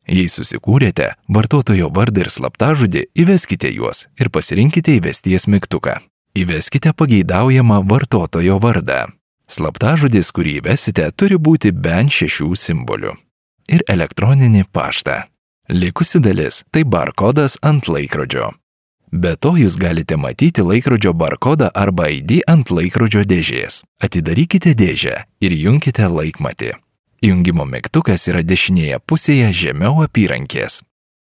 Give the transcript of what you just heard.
Jei susikūrėte vartotojo vardą ir slaptažodį, įveskite juos ir pasirinkite įvesties mygtuką. Įveskite pageidaujamą vartotojo vardą. Slaptažodis, kurį įvesite, turi būti bent 6 simbolių. Ir elektroninį paštą. Likusi dalis – tai barkodas ant laikrodžio. Be to jūs galite matyti laikrodžio barkodą arba ID ant laikrodžio dėžės. Atidarykite dėžę ir junkite laikmatį. Jungimo mygtukas yra dešinėje pusėje žemiau apyrankės.